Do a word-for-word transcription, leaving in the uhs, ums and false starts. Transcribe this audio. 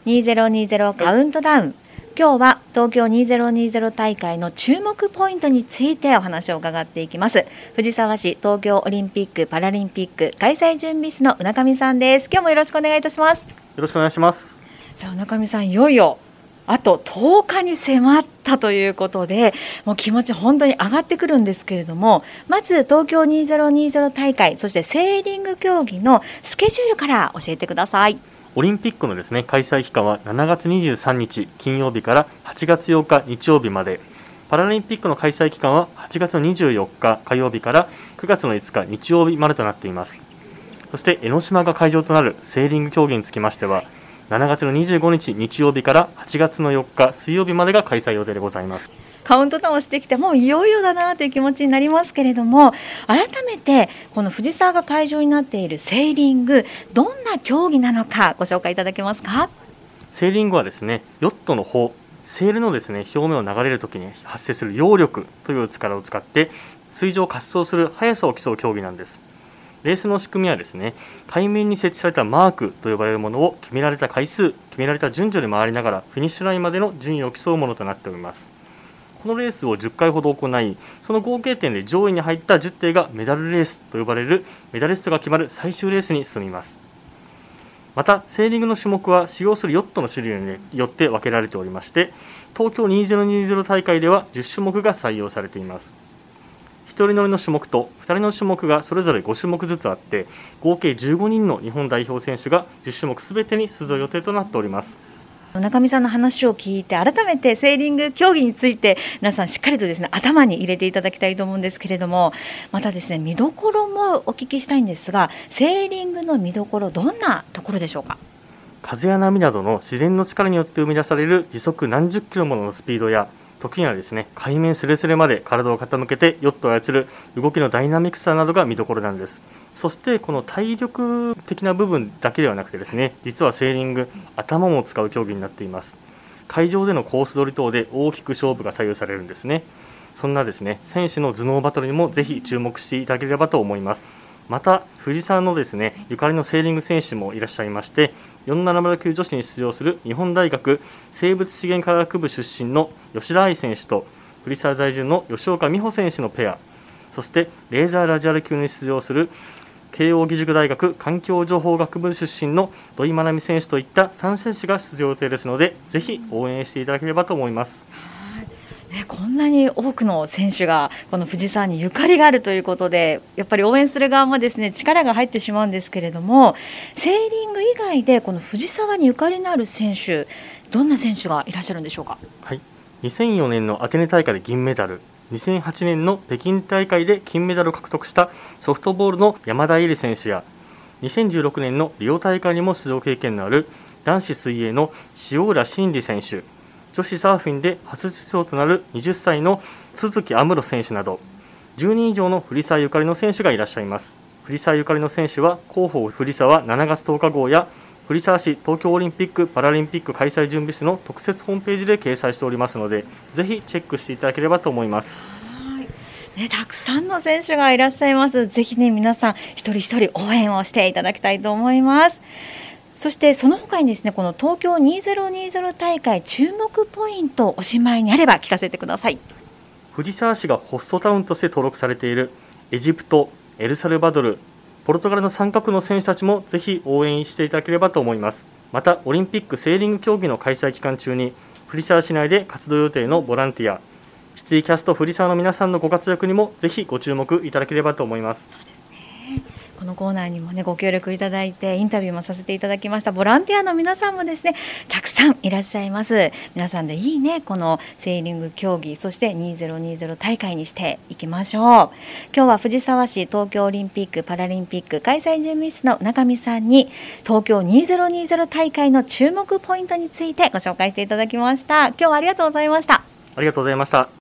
にせんにじゅうカウントダウン。今日は東京にせんにじゅう大会の注目ポイントについてお話を伺っていきます。藤沢市東京オリンピック・パラリンピック開催準備室の宇上さんです。今日もよろしくお願いいたします。よろしくお願いします。 さあ宇上さん、いよいよあととおかに迫ったということで、もう気持ち本当に上がってくるんですけれども、まず東京にせんにじゅう大会、そしてセーリング競技のスケジュールから教えてください。 オリンピックのですね、開催期間はしちがつにじゅうさんにち金曜日からはちがつようか日曜日まで、パラリンピックの開催期間ははちがつにじゅうよっか火曜日からくがつのいつか日曜日までとなっています。そして江ノ島が会場となるセーリング競技につきましては、しちがつのにじゅうごにち日曜日からはちがつのよっか水曜日までが開催予定でございます。 カウントダウンをしてきて、もういよいよだなという気持ちになりますけれども、改めてこの藤沢が会場になっているセーリング、どんな競技なのかご紹介いただけますか。 セーリングはですね、ヨットの帆、セールのですね表面を流れるときに発生する揚力という力を使って水上を滑走する速さを競う競技なんです。レースの仕組みはですね、海面に設置されたマークと呼ばれるものを決められた回数、決められた順序で回りながらフィニッシュラインまでの順位を競うものとなっております。このレースをじゅっかいほど行い、その合計点で上位に入ったじゅっていがメダルレースと呼ばれるメダリストが決まる最終レースに進みます。またセーリングの種目は使用するヨットの種類によって分けられておりまして、東京にせんにじゅう大会ではじゅっしゅもくが採用されています。ひとり乗りの種目とふたりの種目がそれぞれごしゅもくずつあって、合計じゅうごにんの日本代表選手がじゅっしゅもくすべてに出場予定となっております。 中見さんの話を聞いて、改めてセーリング競技について皆さんしっかりとですね頭に入れていただきたいと思うんですけれども、またですね見どころもお聞きしたいんですが、セーリングの見どころ、どんなところでしょうか。 風や波などの自然の力によって生み出される時速何十キロものスピードや、時にはですね海面すれすれまで体を傾けてヨットを操る動きのダイナミックさなどが見どころなんです。そしてこの体力的な部分だけではなくてですね、実はセーリング、頭も使う競技になっています。海上でのコース取り等で大きく勝負が左右されるんですね。そんなですね選手の頭脳バトルにもぜひ注目していただければと思います。また藤沢のですねゆかりのセーリング選手もいらっしゃいまして、よんななまるきゅう女子に出場する日本大学生物資源科学部出身の吉田愛選手と藤沢在住の吉岡美穂選手のペア、そしてレーザーラジアル級に出場する慶応義塾大学環境情報学部出身の土井真奈美選手といったさん選手が出場予定ですので、ぜひ応援していただければと思います。 ね、こんなに多くの選手がこの藤沢にゆかりがあるということで、やっぱり応援する側もですね力が入ってしまうんですけれども、セーリング以外でこの藤沢にゆかりのある選手、どんな選手がいらっしゃるんでしょうか。 はい、にせんよねんのアテネ大会で銀メダル、にせんはちねんの北京大会で金メダルを獲得したソフトボールの山田恵里選手や、にせんじゅうろくねんのリオ大会にも出場経験のある男子水泳の塩浦慎理選手、女子サーフィンで初出場となるはたちの都築有夢路選手などじゅうにん以上の藤沢ゆかりの選手がいらっしゃいます。藤沢ゆかりの選手は広報藤沢しちがつとおか号や藤沢市東京オリンピック・パラリンピック開催準備室の特設ホームページで掲載しておりますので、ぜひチェックしていただければと思います。 ね、たくさんの選手がいらっしゃいます。ぜひね皆さん一人一人応援をしていただきたいと思います。そしてその他にですね、この東京にせんにじゅう大会注目ポイント、おしまいにあれば聞かせてください。 藤沢市がホストタウンとして登録されているエジプト、エルサルバドル、ポルトガルのさんかくの選手たちもぜひ応援していただければと思います。またオリンピックセーリング競技の開催期間中に藤沢市内で活動予定のボランティア、シティキャスト藤沢の皆さんのご活躍にもぜひご注目いただければと思います。 そうですね、このコーナーにもねご協力いただいてインタビューもさせていただきましたボランティアの皆さんもですねたくさんいらっしゃいます。皆さんでいいねこのセーリング競技、そしてにせんにじゅう大会にしていきましょう。今日は藤沢市東京オリンピック・パラリンピック開催準備室の中見さんに東京にせんにじゅう大会の注目ポイントについてご紹介していただきました。今日はありがとうございました。 ありがとうございました。